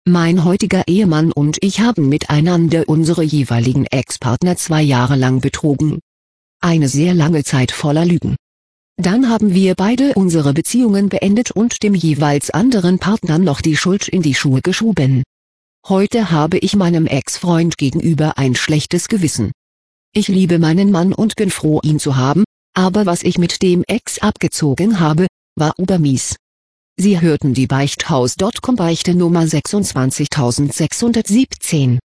Mein heutiger Ehemann und ich haben miteinander unsere jeweiligen Ex-Partner 2 Jahre lang betrogen. Eine sehr lange Zeit voller Lügen. Dann haben wir beide unsere Beziehungen beendet und dem jeweils anderen Partner noch die Schuld in die Schuhe geschoben. Heute habe ich meinem Ex-Freund gegenüber ein schlechtes Gewissen. Ich liebe meinen Mann und bin froh, ihn zu haben, aber was ich mit dem Ex abgezogen habe, war obermies. Sie hörten die Beichthaus.com Beichte Nummer 26617.